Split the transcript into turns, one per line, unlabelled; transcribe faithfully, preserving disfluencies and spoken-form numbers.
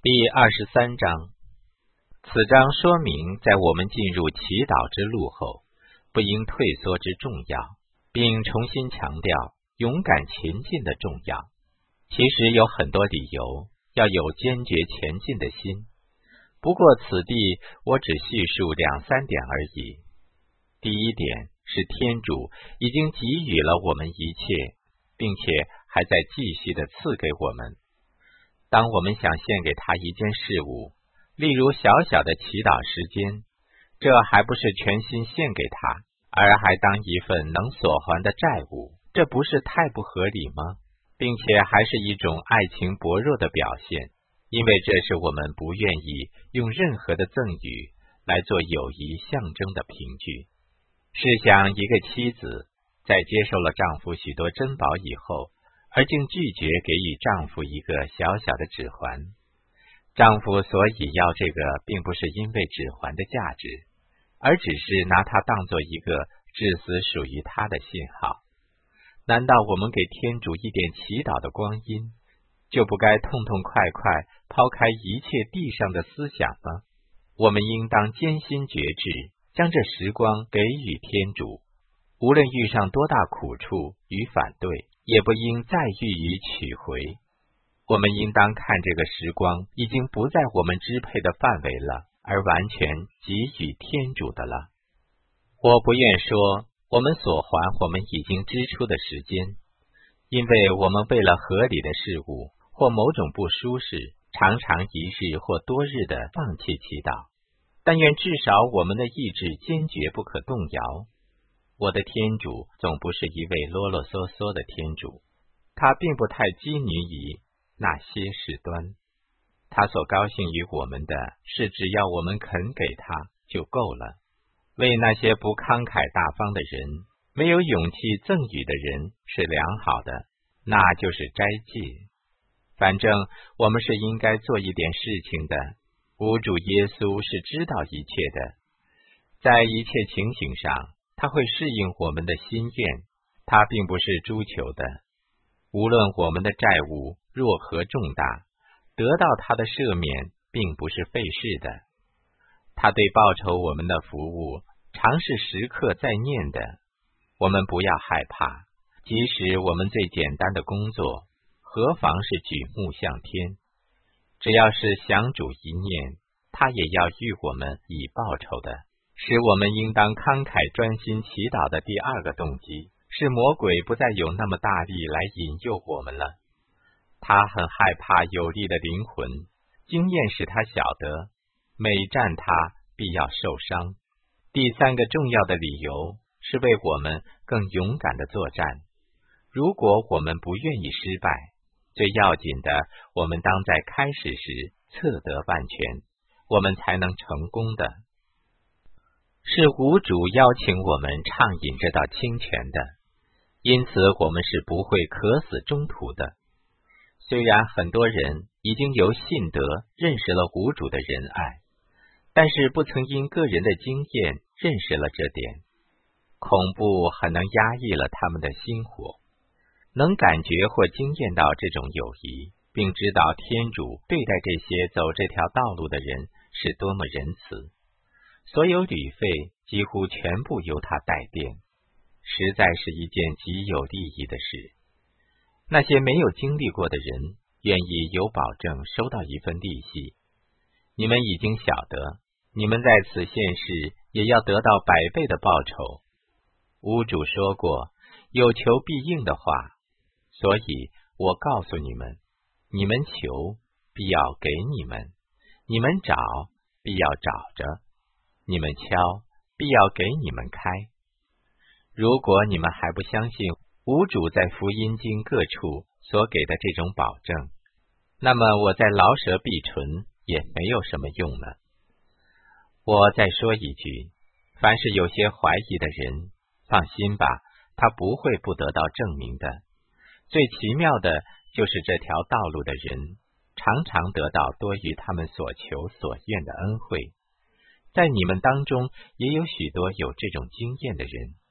第二十三章，此章说明，在我们进入祈祷之路后，不应退缩之重要，并重新强调勇敢前进的重要。其实有很多理由要有坚决前进的心，不过此地我只叙述两三点而已。第一点是天主已经给予了我们一切，并且还在继续的赐给我们。当我们想献给他一件事物，例如小小的祈祷时间，这还不是全心献给他，而还当一份能所还的债务，这不是太不合理吗？并且还是一种爱情薄弱的表现，因为这是我们不愿意用任何的赠与来做友谊象征的凭据。试想一个妻子在接受了丈夫许多珍宝以后，而竟拒绝给予丈夫一个小小的指环。丈夫所以要这个，并不是因为指环的价值，而只是拿它当作一个至死属于他的信号。难道我们给天主一点祈祷的光阴，就不该痛痛快快抛开一切地上的思想吗？我们应当艰辛决志，将这时光给予天主，无论遇上多大苦处与反对，也不应再予以取回。我们应当看这个时光已经不在我们支配的范围了，而完全给予天主的了。我不愿说我们所还我们已经支出的时间，因为我们为了合理的事物或某种不舒适，常常一日或多日的放弃祈祷。但愿至少我们的意志坚决不可动摇。我的天主总不是一位啰啰嗦嗦的天主，他并不太拘泥于那些事端。他所高兴于我们的是，只要我们肯给他就够了。为那些不慷慨大方的人，没有勇气赠予的人是良好的，那就是斋戒。反正我们是应该做一点事情的，吾主耶稣是知道一切的，在一切情形上他会适应我们的心愿，他并不是诛求的。无论我们的债务若何重大，得到他的赦免并不是费事的。他对报酬我们的服务常是时刻在念的。我们不要害怕，即使我们最简单的工作，何妨是举目向天？只要是想主一念，他也要与我们以报酬的。使我们应当慷慨专心祈祷的第二个动机，是魔鬼不再有那么大力来引诱我们了。他很害怕有力的灵魂，经验使他晓得，每战他必要受伤。第三个重要的理由，是为我们更勇敢的作战。如果我们不愿意失败，最要紧的，我们当在开始时测得万全，我们才能成功的。是吾主邀请我们畅饮这道清泉的，因此我们是不会渴死中途的。虽然很多人已经由信德认识了吾主的仁爱，但是不曾因个人的经验认识了这点。恐怖很能压抑了他们的心火，能感觉或经验到这种友谊，并知道天主对待这些走这条道路的人是多么仁慈。所有旅费几乎全部由他代垫，实在是一件极有利益的事。那些没有经历过的人，愿意有保证收到一份利息。你们已经晓得，你们在此现世也要得到百倍的报酬。吾主说过，有求必应的话，所以我告诉你们，你们求，必要给你们；你们找，必要找着；你们敲，必要给你们开。如果你们还不相信吾主在福音经各处所给的这种保证，那么我在劳舌必纯也没有什么用了。我再说一句，凡是有些怀疑的人，放心吧，他不会不得到证明的。最奇妙的就是这条道路的人，常常得到多于他们所求所愿的恩惠。在你们当中也有许多有这种经验的人。